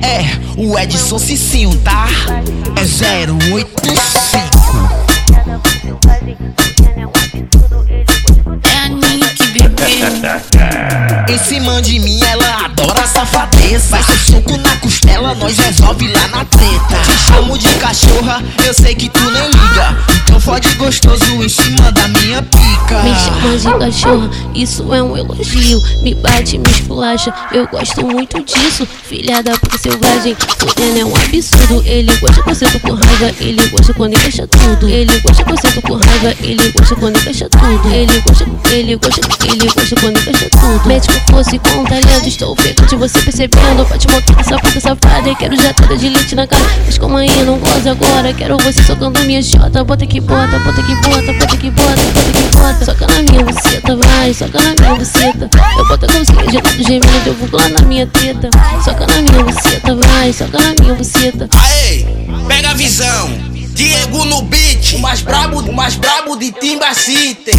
É o Edson Cicinho, tá? É 085. É a Nick, bebê. Em cima de mim ela adora safadeza. Vai ser soco na costela, nós resolve lá na treta. Te chamo de cachorra, eu sei que tu nem liga. Então fode gostoso em cima da minha pica. Me chama de cachorra, isso é um elogio. Me bate, me esculacha, eu gosto muito disso. Filha da puta selvagem, fudendo é um absurdo. Ele gosta que eu sinto com raiva, ele gosta quando encaixa tudo. Ele gosta que eu sinto com raiva, ele gosta quando encaixa tudo. Ele gosta quando encaixa tudo. Médico fosse com talento, estou feito de você percebendo. Pode montar essa puta safada e quero jatada de leite na cara. Mas como aí não goza agora, quero você socando minha chota. Bota que bota, bota que bota, bota que bota, bota que bota. Soca na minha buceta, vai, soca na minha buceta. Eu boto a calcinha gelado gemendo, eu vou lá na minha teta. Soca na minha buceta, vai, soca na minha buceta. Aê, pega a visão, Diego no beat, o mais brabo de Timba City.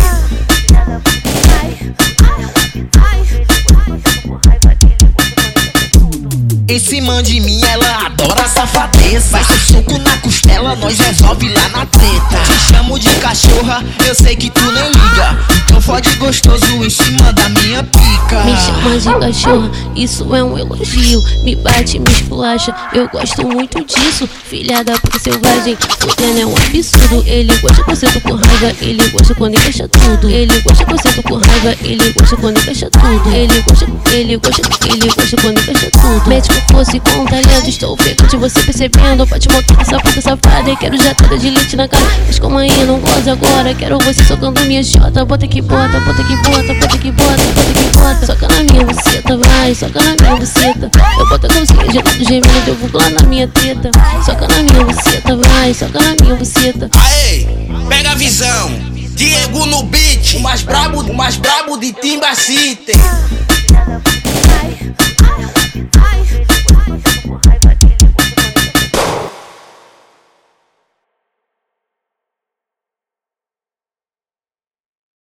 Em cima de mim ela adora safadeza. Vai ser soco na costela, nós resolve lá na treta. Te chamo de cachorra, eu sei que tu nem liga. Então fode gostoso em cima da minha pica. Me chama de cachorra, isso é um elogio. Me bate, me esculacha, eu gosto muito disso. Filha da puta selvagem, fudendo é um absurdo. Ele gosta que eu sinto com raiva, ele gosta quando encaixa tudo. Ele gosta que eu sinto com raiva, ele gosta quando encaixa tudo. Ele gosta quando encaixa tudo. Médico fosse com talento, estou feito de você percebendo. Pode montar essa puta safada e quero jatada de leite na cara. Mas como aí não goza agora, quero você socando minha chota. Bota que bota, bota que bota, bota que bota, bota que bota. Soca na minha buceta, vai, soca na minha buceta. Eu boto a calcinha gelado gemendo, eu vou lá na minha teta. Soca na minha buceta, vai, soca na minha buceta. Aê, pega a visão, Diego no beat, o mais brabo de Timba City.